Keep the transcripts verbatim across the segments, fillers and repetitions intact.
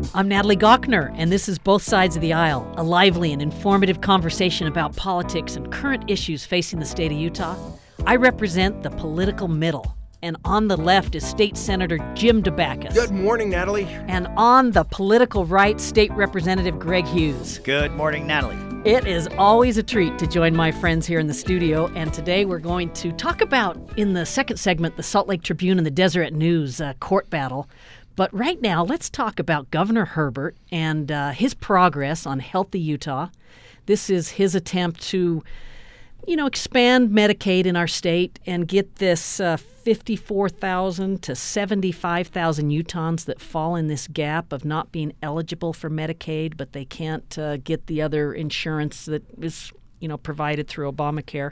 I'm Natalie Gochner, and this is Both Sides of the Aisle, a lively and informative conversation about politics and current issues facing the state of Utah. I represent the political middle, and on the left is State Senator Jim Dabakis. Good morning, Natalie. And on the political right, State Representative Greg Hughes. Good morning, Natalie. It is always a treat to join my friends here in the studio, and today we're going to talk about, in the second segment, the Salt Lake Tribune and the Deseret News uh, court battle. But right now, let's talk about Governor Herbert and uh, his progress on Healthy Utah. This is his attempt to, you know, expand Medicaid in our state and get this uh, fifty-four thousand to seventy-five thousand Utahns that fall in this gap of not being eligible for Medicaid, but they can't uh, get the other insurance that is, you know, provided through Obamacare.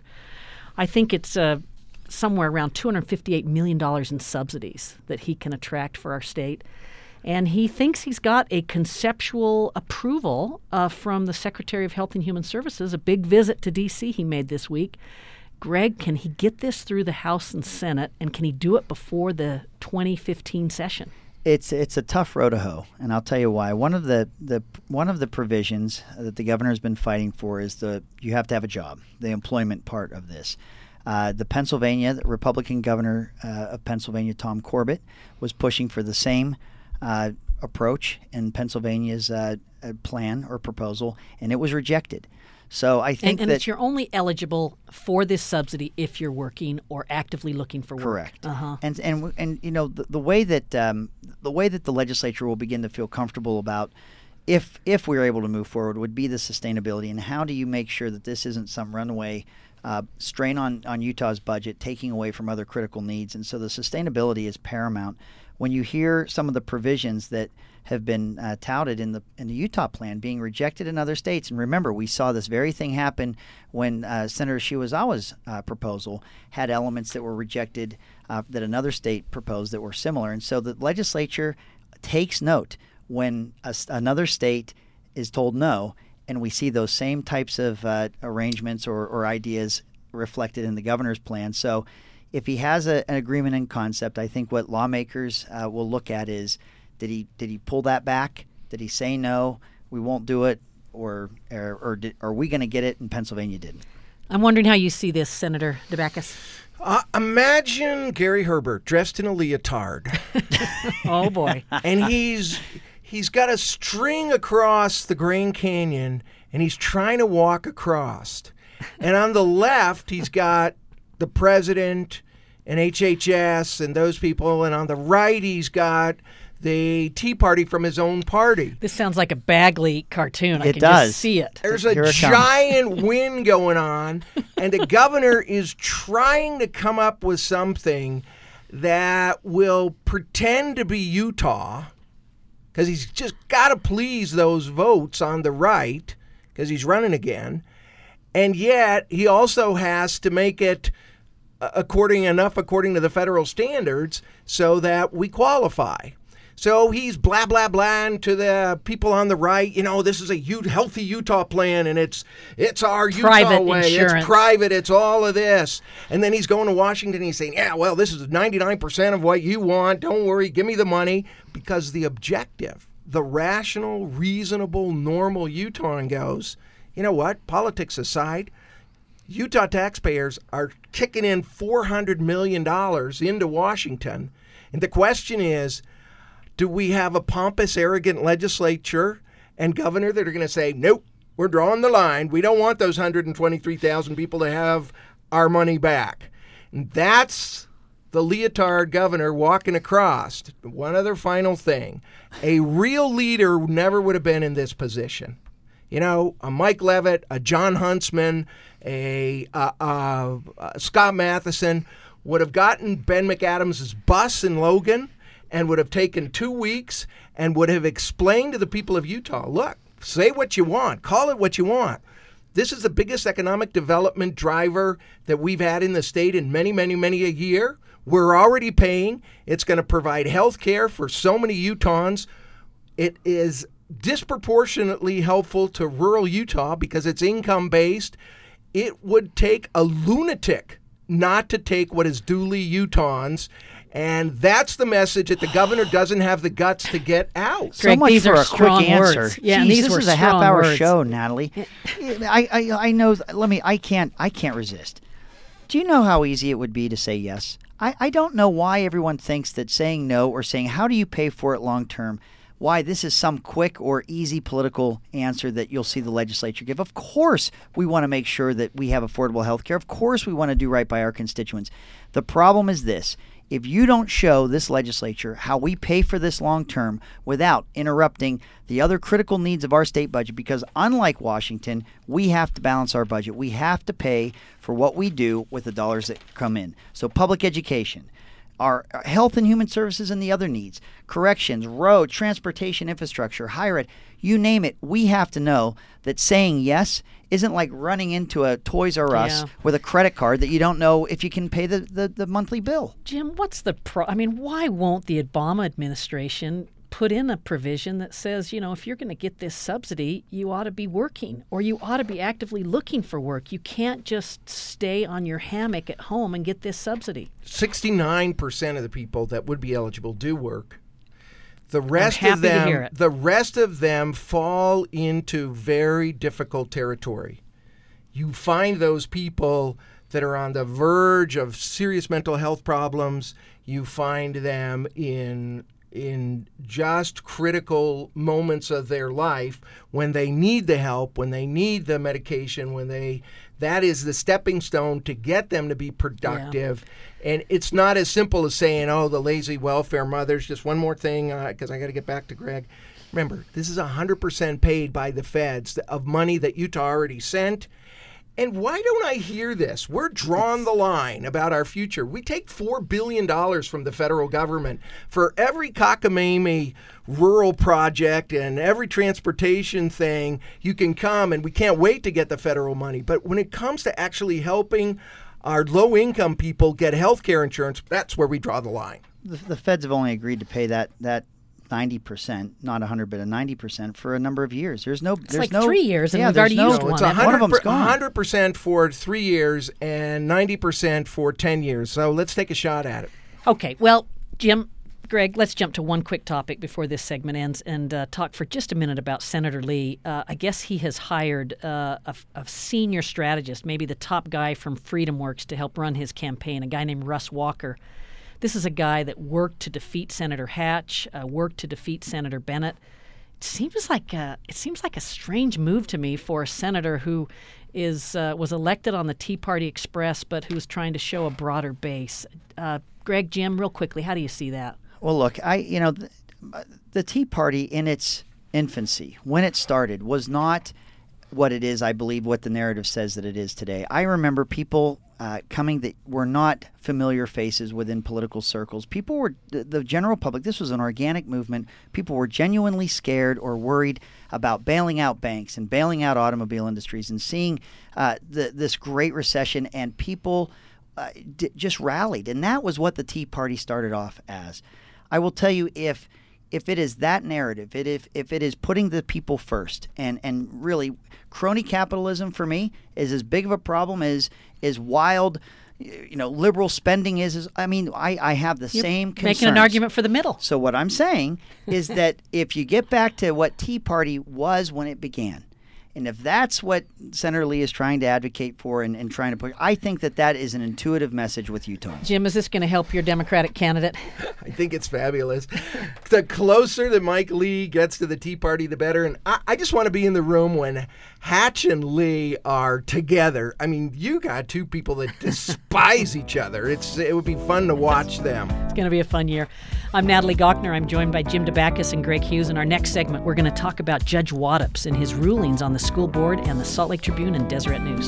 I think it's uh, somewhere around two hundred fifty-eight million dollars in subsidies that he can attract for our state. And he thinks he's got a conceptual approval uh, from the Secretary of Health and Human Services, a big visit to D C he made this week. Greg, can he get this through the House and Senate, and can he do it before the twenty fifteen session? It's it's a tough row to hoe, and I'll tell you why. One of the, the one of the provisions that the governor's been fighting for is the you have to have a job, the employment part of this. Uh, the Pennsylvania, the Republican governor uh, of Pennsylvania, Tom Corbett, was pushing for the same uh, approach in Pennsylvania's uh, plan or proposal, and it was rejected. So I think and, and that it's you're only eligible for this subsidy if you're working or actively looking for work. Correct. Uh-huh. And and and you know the, the way that um, the way that the legislature will begin to feel comfortable about if if we're able to move forward would be the sustainability, and how do you make sure that this isn't some runaway Uh, strain on, on Utah's budget, taking away from other critical needs. And so the sustainability is paramount. When you hear some of the provisions that have been uh, touted in the in the Utah plan being rejected in other states, and remember, we saw this very thing happen when uh, Senator Shiwazawa's uh, proposal had elements that were rejected uh, that another state proposed that were similar. And so the legislature takes note when a, another state is told no, and we see those same types of uh, arrangements or, or ideas reflected in the governor's plan. So if he has a, an agreement in concept, I think what lawmakers uh, will look at is, did he did he pull that back? Did he say, no, we won't do it? Or, or, or did, are we going to get it and Pennsylvania didn't? I'm wondering how you see this, Senator Dabakis. Uh, imagine Gary Herbert dressed in a leotard. Oh, boy. And he's... He's got a string across the Grand Canyon, and he's trying to walk across. And on the left, he's got the president and H H S and those people. And on the right, he's got the Tea Party from his own party. This sounds like a Bagley cartoon. I It can does. just see it. There's a giant wind going on, and the governor is trying to come up with something that will pretend to be Utah, because he's just got to please those votes on the right, because he's running again. And yet, he also has to make it according enough according to the federal standards so that we qualify. So he's blah, blah, blah to the people on the right. You know, this is a U- healthy Utah plan, and it's it's our Utah Private way. insurance. It's private. It's all of this. And then he's going to Washington. And he's saying, yeah, well, this is ninety-nine percent of what you want. Don't worry. Give me the money. Because the objective, the rational, reasonable, normal Utahn goes, you know what? Politics aside, Utah taxpayers are kicking in four hundred million dollars into Washington. And the question is, do we have a pompous, arrogant legislature and governor that are going to say, nope, we're drawing the line. We don't want those one hundred twenty-three thousand people to have our money back. And that's the leotard governor walking across. One other final thing. A real leader never would have been in this position. You know, a Mike Leavitt, a John Huntsman, a uh, uh, uh, Scott Matheson would have gotten Ben McAdams' bus in Logan and would have taken two weeks and would have explained to the people of Utah, look, say what you want, call it what you want. This is the biggest economic development driver that we've had in the state in many, many, many a year. We're already paying. It's going to provide health care for so many Utahns. It is disproportionately helpful to rural Utah because it's income-based. It would take a lunatic not to take what is duly Utahns. And that's the message that the governor doesn't have the guts to get out. So Greg, much these for are a quick strong answer. words. Yeah, Jeez, and these this were is a strong half-hour words. show, Natalie. I, I, I know. Let me. I can't. I can't resist. Do you know how easy it would be to say yes? I, I don't know why everyone thinks that saying no or saying how do you pay for it long term, why this is some quick or easy political answer that you'll see the legislature give. Of course, we want to make sure that we have affordable health care. Of course, we want to do right by our constituents. The problem is this. If you don't show this legislature how we pay for this long term without interrupting the other critical needs of our state budget, because unlike Washington, we have to balance our budget. We have to pay for what we do with the dollars that come in. So public education, our health and human services and the other needs, corrections, road, transportation, infrastructure, higher ed, you name it, we have to know that saying yes isn't like running into a Toys R Us Yeah. with a credit card that you don't know if you can pay the, the, the monthly bill. Jim, what's the pro? I mean, why won't the Obama administration put in a provision that says, you know, if you're going to get this subsidy, you ought to be working or you ought to be actively looking for work. You can't just stay on your hammock at home and get this subsidy. sixty-nine percent of the people that would be eligible do work. The rest happy of to hear them, it. the rest of them fall into very difficult territory. You find those people that are on the verge of serious mental health problems. You find them in in just critical moments of their life when they need the help, when they need the medication, when they that is the stepping stone to get them to be productive. Yeah. And it's not as simple as saying, oh, the lazy welfare mothers. Just one more thing, because uh, I got to get back to Greg. Remember, this is one hundred percent paid by the feds of money that Utah already sent. And why don't I hear this? We're drawing the line about our future. We take four billion dollars from the federal government for every cockamamie rural project and every transportation thing. You can come, and we can't wait to get the federal money. But when it comes to actually helping our low-income people get health care insurance, that's where we draw the line. The, the feds have only agreed to pay that that ninety percent, not one hundred, but a ninety percent for a number of years. There's no, It's there's like no, three years, and yeah, we've there's already no, used No, one. it's haven't we? one of them's gone. one hundred percent for three years and ninety percent for ten years. So let's take a shot at it. Okay, well, Jim, Greg, let's jump to one quick topic before this segment ends and uh, talk for just a minute about Senator Lee. Uh, I guess he has hired uh, a, a senior strategist, maybe the top guy from FreedomWorks, to help run his campaign, a guy named Russ Walker. This is a guy that worked to defeat Senator Hatch, uh, worked to defeat Senator Bennett. It seems like a, it seems like a strange move to me for a senator who is uh, was elected on the Tea Party Express, but who's trying to show a broader base. Uh, Greg, Jim, real quickly, how do you see that? Well, look, I you know, the, the Tea Party in its infancy, when it started, was not what it is, I believe, what the narrative says that it is today. I remember people uh, coming that were not familiar faces within political circles. People were, the, the general public, this was an organic movement. People were genuinely scared or worried about bailing out banks and bailing out automobile industries and seeing uh, the, this great recession, and people uh, d- just rallied. And that was what the Tea Party started off as. I will tell you, if if it is that narrative, it, if if it is putting the people first, and, and really crony capitalism for me is as big of a problem as is wild, you know, liberal spending is. is I mean, I, I have the You're same concerns. making an argument for the middle. So what I'm saying is that if you get back to what Tea Party was when it began, and if that's what Senator Lee is trying to advocate for and, and trying to push, I think that that is an intuitive message with Utahns. Jim, is this going to help your Democratic candidate? I think it's fabulous. The closer that Mike Lee gets to the Tea Party, the better. And I, I just want to be in the room when Hatch and Lee are together. I mean, you got two people that despise each other. It's It would be fun to watch them. It's going to be a fun year. I'm Natalie Gochner. I'm joined by Jim Dabakis and Greg Hughes. In our next segment, we're going to talk about Judge Waddups and his rulings on the school board and the Salt Lake Tribune and Deseret News.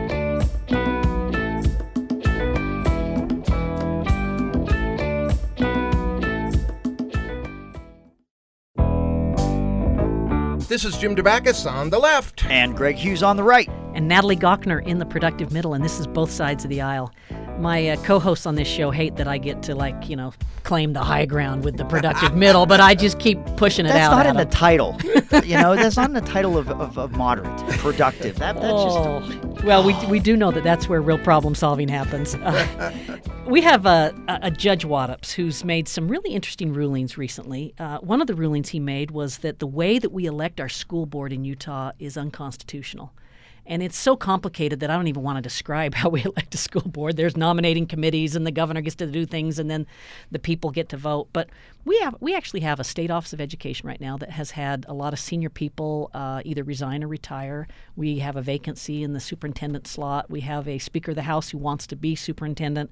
This is Jim Dabakis on the left. And Greg Hughes on the right. And Natalie Gochner in the productive middle, and this is Both Sides of the Aisle. My uh, co-hosts on this show hate that I get to, like, you know, claim the high ground with the productive middle, but I just keep pushing it that's out. That's not in them. the title. You know, that's not in the title of, of, of moderate, productive. That, that's oh. just. Well, we, we do know that that's where real problem solving happens. Uh, we have a, a Judge Waddups who's made some really interesting rulings recently. Uh, one of the rulings he made was that the way that we elect our school board in Utah is unconstitutional. And it's so complicated that I don't even want to describe how we elect a school board. There's nominating committees, and the governor gets to do things, and then the people get to vote. But we have we actually have a state office of education right now that has had a lot of senior people uh, either resign or retire. We have a vacancy in the superintendent slot. We have a Speaker of the House who wants to be superintendent.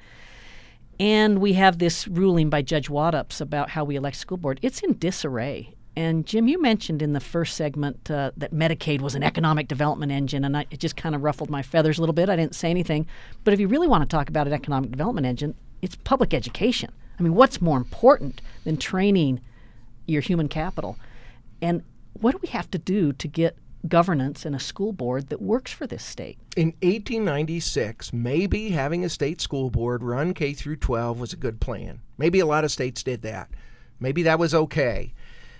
And we have this ruling by Judge Waddups about how we elect school board. It's in disarray. And, Jim, you mentioned in the first segment uh, that Medicaid was an economic development engine, and I, it just kind of ruffled my feathers a little bit. I didn't say anything. But if you really want to talk about an economic development engine, it's public education. I mean, what's more important than training your human capital? And what do we have to do to get governance and a school board that works for this state? In eighteen ninety-six, maybe having a state school board run K through twelve was a good plan. Maybe a lot of states did that. Maybe that was okay.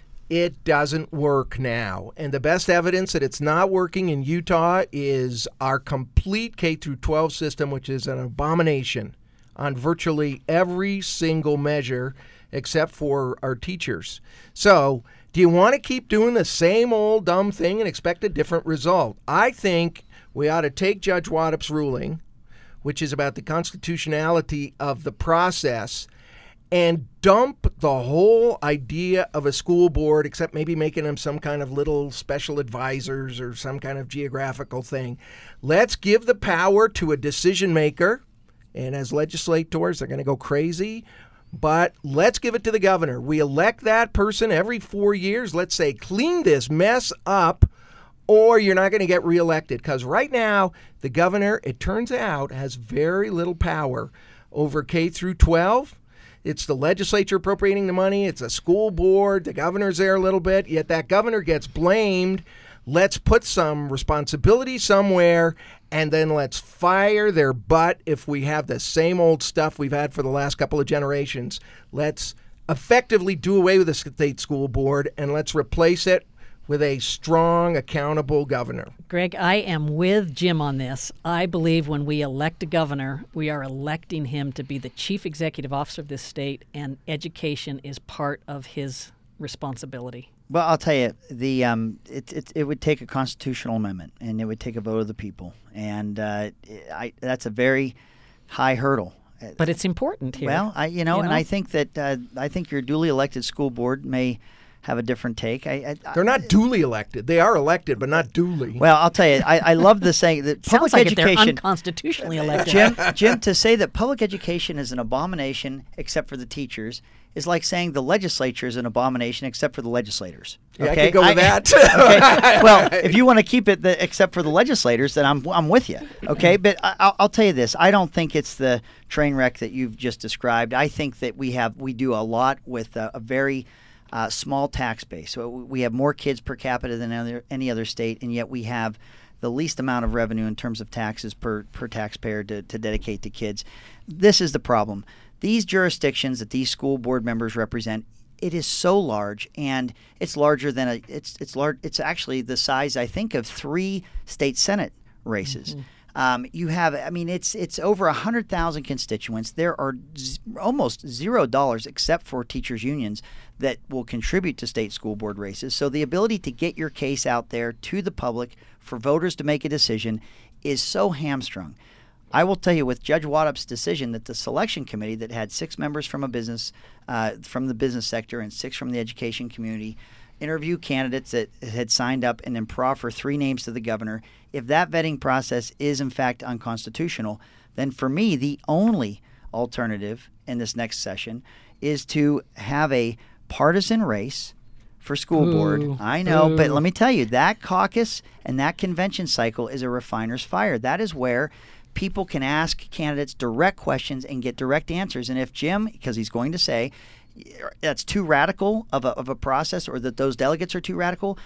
It doesn't work now. And the best evidence that it's not working in Utah is our complete K through twelve system, which is an abomination on virtually every single measure except for our teachers. So, do you want to keep doing the same old dumb thing and expect a different result? I think we ought to take Judge Waddups' ruling, which is about the constitutionality of the process, and dump the whole idea of a school board, except maybe making them some kind of little special advisors or some kind of geographical thing. Let's give the power to a decision maker, and as legislators, they're going to go crazy, but let's give it to the governor. We elect that person every four years. Let's say, clean this mess up, or you're not going to get reelected. Because right now, the governor, it turns out, has very little power over K through twelve. It's the legislature appropriating the money. It's a school board. The governor's there a little bit, yet that governor gets blamed. Let's put some responsibility somewhere, and then let's fire their butt if we have the same old stuff we've had for the last couple of generations. Let's effectively do away with the state school board, and let's replace it with a strong, accountable governor. Greg, I am with Jim on this. I believe when we elect a governor, we are electing him to be the chief executive officer of this state, and education is part of his responsibility. Well, I'll tell you, the um, it, it it would take a constitutional amendment, and it would take a vote of the people, and uh, I that's a very high hurdle. But it's important here. Well, I you know, you and know? I think that uh, I think your duly elected school board may have a different take. I, I, They're not duly elected. They are elected, but not duly. Well, I'll tell you, I, I love the saying that public Sounds like education. If they're unconstitutionally elected. Jim, Jim, to say that public education is an abomination except for the teachers is like saying the legislature is an abomination except for the legislators. Yeah, okay? I could go with I, that. okay. Well, if you want to keep it the, except for the legislators, then I'm I'm with you. Okay, but I, I'll, I'll tell you this: I don't think it's the train wreck that you've just described. I think that we have we do a lot with a, a very uh, small tax base. So we have more kids per capita than other, any other state, and yet we have the least amount of revenue in terms of taxes per per taxpayer to, to dedicate to kids. This is the problem. These jurisdictions that these school board members represent, it is so large, and it's larger than a it's it's large. It's actually the size, I think, of three state senate races. Mm-hmm. Um, you have, I mean, it's it's over a hundred thousand constituents. There are z- almost zero dollars, except for teachers' unions, that will contribute to state school board races. So the ability to get your case out there to the public for voters to make a decision is so hamstrung. I will tell you, with Judge Waddups' decision that the selection committee that had six members from a business, uh, from the business sector and six from the education community, interview candidates that had signed up and then proffer three names to the governor. If that vetting process is in fact unconstitutional, then for me, the only alternative in this next session is to have a partisan race for school Ooh, board. I know, ooh. but let me tell you, that caucus and that convention cycle is a refiner's fire. That is where people can ask candidates direct questions and get direct answers. And if Jim, because he's going to say that's too radical of a, of a process, or that those delegates are too radical,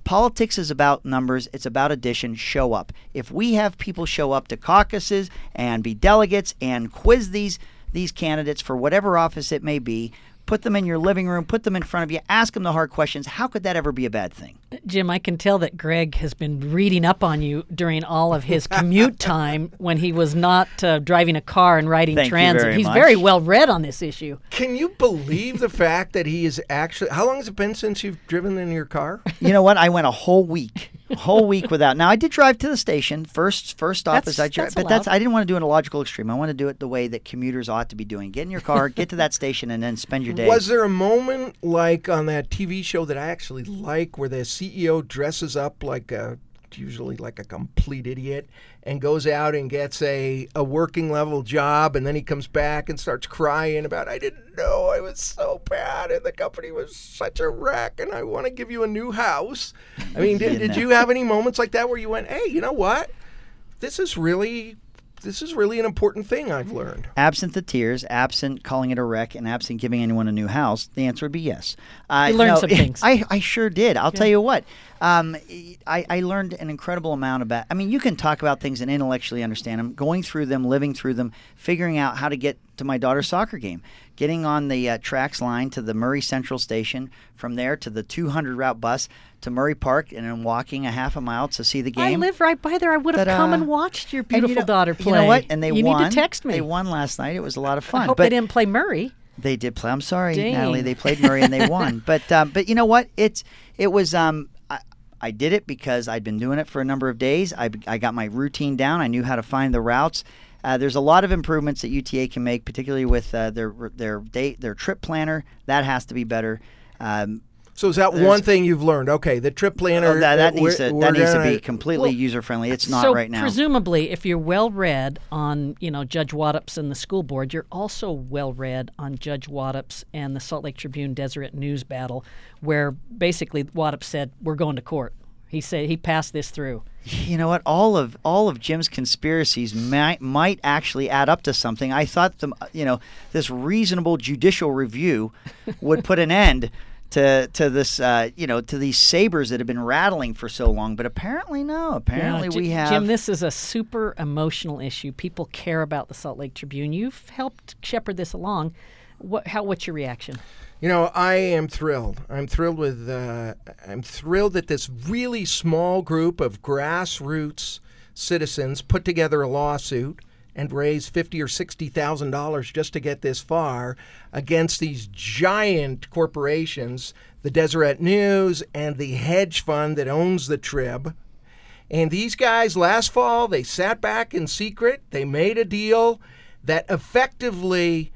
Politics is about numbers. It's about addition. Show up. If we have people show up to caucuses and be delegates and quiz these these candidates for whatever office it may be, put them in your living room, put them in front of you, ask them the hard questions, how could that ever be a bad thing? Jim, I can tell that Greg has been reading up on you during all of his commute time when he was not uh, driving a car and riding Thank transit. you very He's much. very well read on this issue. Can you believe the fact that he is actually? How long has it been since you've driven in your car? You know what? I went a whole week, a whole week without. Now I did drive to the station. First, first stop That's- is I drive, that's but that's allowed. I didn't want to do it in a logical extreme. I want to do it the way that commuters ought to be doing. Get in your car, get to that station, and then spend your day. Was there a moment like on that T V show that I actually like where the C E O dresses up like a usually like a complete idiot and goes out and gets a, a working level job, and then he comes back and starts crying about, I didn't know I was so bad and the company was such a wreck and I want to give you a new house? I mean, did, You did know. you have any moments like that where you went, hey, you know what? This is really this is really an important thing I've learned. Absent the tears, absent calling it a wreck, and absent giving anyone a new house, the answer would be yes. Uh, You learned no, some things. I, I sure did. I'll tell you what. Um, I, I learned an incredible amount about. I mean, you can talk about things and intellectually understand them, going through them, living through them, figuring out how to get to my daughter's soccer game, getting on the uh, tracks line to the Murray Central Station, from there to the two hundred route bus to Murray Park, and then walking a half a mile to see the I game. live right by there. I would have Ta-da. come and watched your And you beautiful know- daughter play. You know what? And they you won. need to text me. They won last night. It was a lot of fun. I hope but they didn't play Murray. They did play. I'm sorry, Dang. Natalie. They played Murray and they won. But um, but you know what? It's it was um I, I did it because I'd been doing it for a number of days. I I got my routine down. I knew how to find the routes. Uh, there's a lot of improvements that U T A can make, particularly with uh, their their date their trip planner. That has to be better. Um, So is that There's- one thing you've learned? Okay, the trip planner. oh, that that uh, needs we're- to we're that needs to gonna- be completely Well, user friendly. It's not so right now. presumably, if you're well read on, you know, Judge Wattops and the school board, you're also well read on Judge Wattops and the Salt Lake Tribune Deseret News battle, where basically Wattops said we're going to court. He said he passed this through. You know what? All of all of Jim's conspiracies might might actually add up to something. I thought the you know this reasonable judicial review would put an end to to this uh, you know to these sabers that have been rattling for so long, but apparently no. Apparently Yeah, we Ji- have. Jim, this is a super emotional issue. People care about the Salt Lake Tribune. You've helped shepherd this along. What? How? What's your reaction? You know, I am thrilled. I'm thrilled with. Uh, I'm thrilled that this really small group of grassroots citizens put together a lawsuit and raised fifty or sixty thousand dollars just to get this far against these giant corporations, the Deseret News and the hedge fund that owns the Trib. And these guys, last fall, they sat back in secret. They made a deal that effectively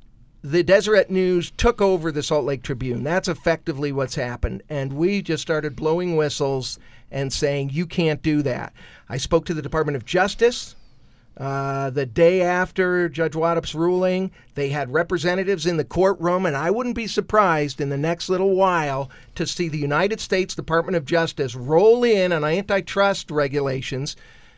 the Deseret News took over the Salt Lake Tribune. That's effectively what's happened. And we just started blowing whistles and saying, you can't do that. I spoke to the Department of Justice uh, the day after Judge Wattops' ruling. They had representatives in the courtroom, and I wouldn't be surprised in the next little while to see the United States Department of Justice roll in on antitrust regulations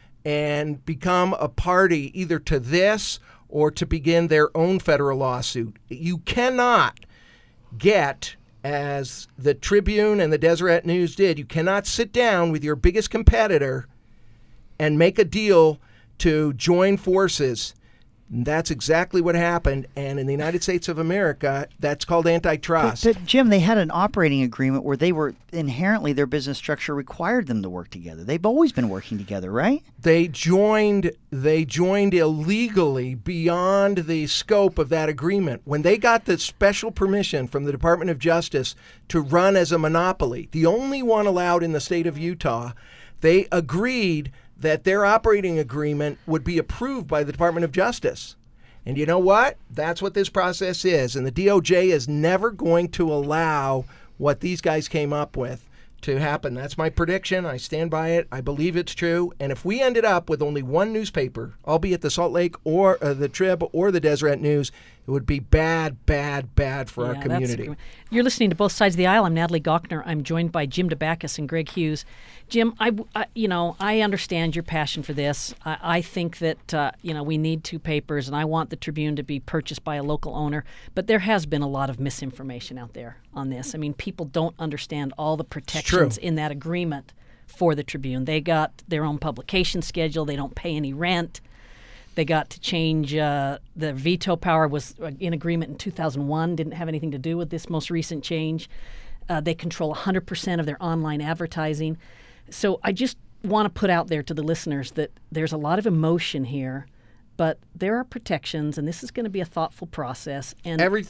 and become a party either to this or to begin their own federal lawsuit. You cannot get, as the Tribune and the Deseret News did, you cannot sit down with your biggest competitor and make a deal to join forces. And that's exactly what happened. And in the United States of America, that's called antitrust. But, but Jim, they had an operating agreement where they were inherently their business structure required them to work together. They've always been working together, right? They joined they joined illegally beyond the scope of that agreement. When they got the special permission from the Department of Justice to run as a monopoly, the only one allowed in the state of Utah, they agreed that their operating agreement would be approved by the Department of Justice. And you know what? That's what this process is. And the D O J is never going to allow what these guys came up with to happen. That's my prediction. I stand by it. I believe it's true. And if we ended up with only one newspaper, albeit the Salt Lake or uh, the Trib or the Deseret News, It would be bad, bad, bad for Yeah, our community. that's- You're listening to Both Sides of the Aisle. I'm Natalie Gochner. I'm joined by Jim DeBackus and Greg Hughes. Jim, I, I- you know, I understand your passion for this. I, I think that uh, you know we need two papers, and I want the Tribune to be purchased by a local owner. But there has been a lot of misinformation out there on this. I mean, people don't understand all the protections in that agreement for the Tribune. They got their own publication schedule. They don't pay any rent. They got to change uh, the veto power was in agreement in two thousand one, didn't have anything to do with this most recent change. Uh, they control one hundred percent of their online advertising. So I just want to put out there to the listeners that there's a lot of emotion here, but there are protections, and this is going to be a thoughtful process. And Every,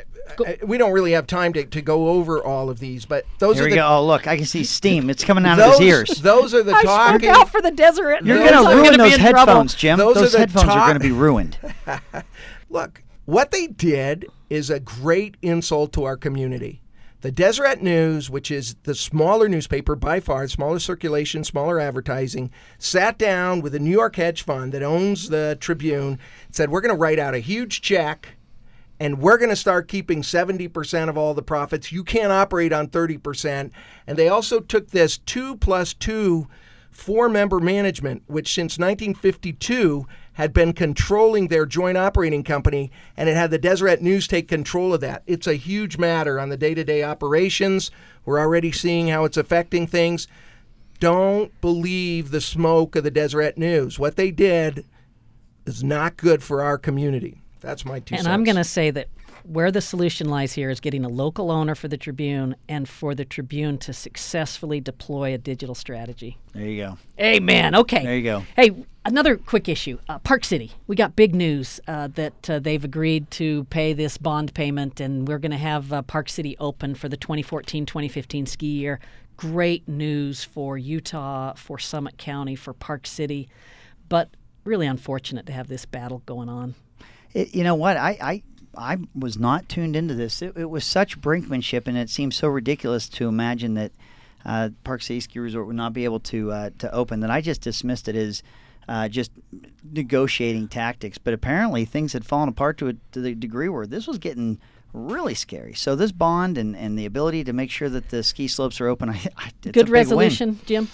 we don't really have time to, to go over all of these, but those Here are we the go. Oh, look, I can see steam. It's coming out those, of his ears. Those are the I talking. spoke out for the desert. You're Those going are to ruin gonna be those in trouble. headphones, Jim. Those Those, are the headphones talk- are going to be ruined. Look, what they did is a great insult to our community. The Deseret News, which is the smaller newspaper by far, smaller circulation, smaller advertising, sat down with a New York hedge fund that owns the Tribune, said, we're going to write out a huge check, and we're going to start keeping seventy percent of all the profits. You can't operate on thirty percent. And they also took this two plus two four-member management, which since nineteen fifty-two had been controlling their joint operating company, and it had the Deseret News take control of that. It's a huge matter on the day-to-day operations. We're already seeing how it's affecting things. Don't believe the smoke of the Deseret News. What they did is not good for our community. That's my two And cents. I'm going to say that where the solution lies here is getting a local owner for the Tribune and for the Tribune to successfully deploy a digital strategy. There you go. Amen. Okay. There you go. Hey, another quick issue. Uh, Park City. We got big news uh, that uh, they've agreed to pay this bond payment, and we're going to have uh, Park City open for the twenty fourteen twenty fifteen ski year. Great news for Utah, for Summit County, for Park City, but really unfortunate to have this battle going on. It, you know what? I, I I was not tuned into this. It, it was such brinkmanship, and it seems so ridiculous to imagine that uh, Park City Ski Resort would not be able to uh, to open that I just dismissed it as uh, just negotiating tactics. But apparently things had fallen apart to, a, to the degree where this was getting really scary. So this bond and, and the ability to make sure that the ski slopes are open, I, I, it's Good a big resolution, win. Jim?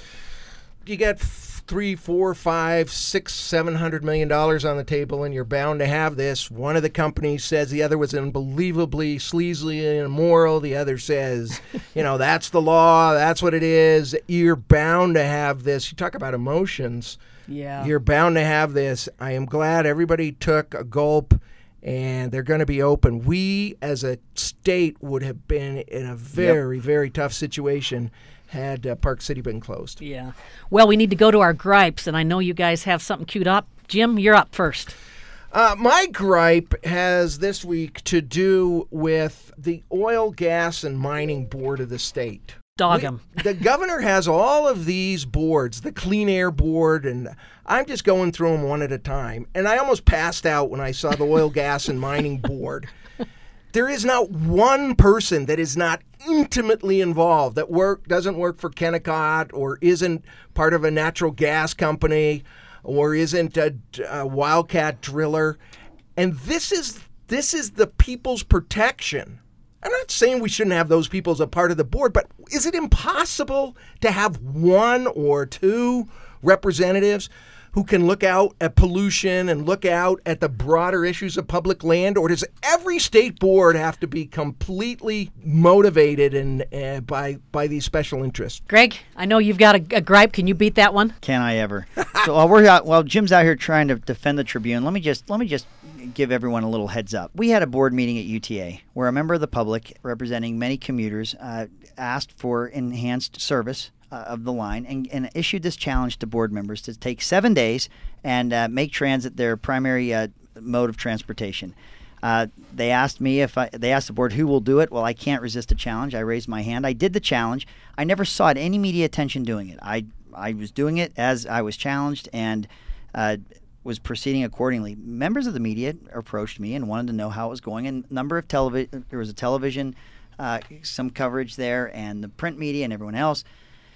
You get three, four, five, six, seven hundred million dollars on the table, and you're bound to have this. One of the companies says the other was unbelievably sleazily immoral. The other says, you know, that's the law. That's what it is. You're bound to have this. You talk about emotions. Yeah. You're bound to have this. I am glad everybody took a gulp, and they're going to be open. We, as a state, would have been in a very, yep. very tough situation had uh, Park City been closed. Yeah. Well, we need to go to our gripes, and I know you guys have something queued up. Jim, you're up first. Uh, my gripe has this week to do with the Oil, Gas, and Mining Board of the state. Dog We, 'em. The governor has all of these boards, the Clean Air Board, and I'm just going through them one at a time. And I almost passed out when I saw the Oil, Gas, and Mining Board. There is not one person that is not intimately involved, that work doesn't work for Kennecott or isn't part of a natural gas company or isn't a, a wildcat driller. And this is this is the people's protection. I'm not saying we shouldn't have those people as a part of the board, but is it impossible to have one or two representatives who can look out at pollution and look out at the broader issues of public land? Or does every state board have to be completely motivated and uh, by by these special interests? Greg, I know you've got a, a gripe. Can you beat that one? Can I ever? So while we're out, while Jim's out here trying to defend the Tribune, let me just let me just give everyone a little heads up. We had a board meeting at U T A where a member of the public, representing many commuters, uh, asked for enhanced service uh, of the line and, and issued this challenge to board members to take seven days and uh, make transit their primary uh, mode of transportation. Uh, they asked me if I, they asked the board who will do it. Well, I can't resist a challenge. I raised my hand. I did the challenge. I never sought any media attention doing it. I I was doing it as I was challenged and uh, was proceeding accordingly. Members of the media approached me and wanted to know how it was going. And number of television, there was a television, uh, some coverage there, and the print media and everyone else.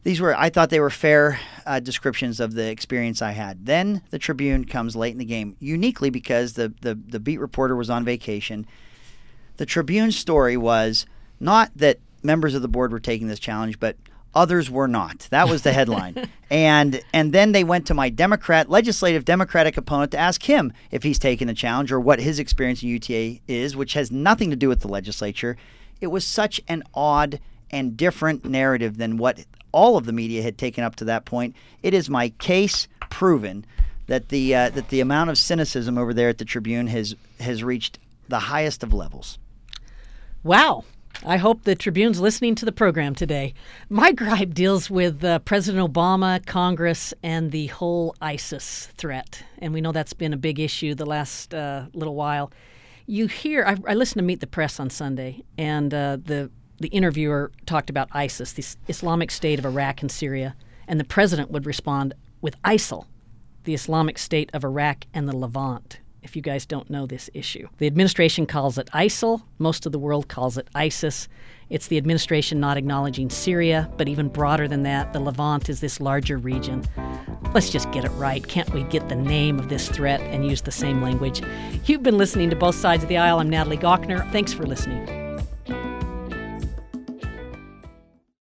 these were, I thought they were fair uh, descriptions of the experience I had. Then the Tribune comes late in the game, uniquely because the, the, the beat reporter was on vacation. The Tribune story was not that members of the board were taking this challenge, but others were not. That was the headline. and and then they went to my Democrat, legislative Democratic opponent to ask him if he's taken the challenge or what his experience in U T A is, which has nothing to do with the legislature. It was such an odd and different narrative than what all of the media had taken up to that point. It is my case proven that the uh, that the amount of cynicism over there at the Tribune has has reached the highest of levels. Wow. I hope the Tribune's listening to the program today. My gripe deals with uh, President Obama, Congress, and the whole ISIS threat. And we know that's been a big issue the last uh, little while. You hear, I, I listened to Meet the Press on Sunday, and uh, the, the interviewer talked about ISIS, the Islamic State of Iraq and Syria, and the president would respond with ISIL, the Islamic State of Iraq and the Levant. If you guys don't know this issue, the administration calls it ISIL. Most of the world calls it ISIS. It's the administration not acknowledging Syria, but even broader than that, the Levant is this larger region. Let's just get it right. Can't we get the name of this threat and use the same language? You've been listening to Both Sides of the Aisle. I'm Natalie Gochner. Thanks for listening.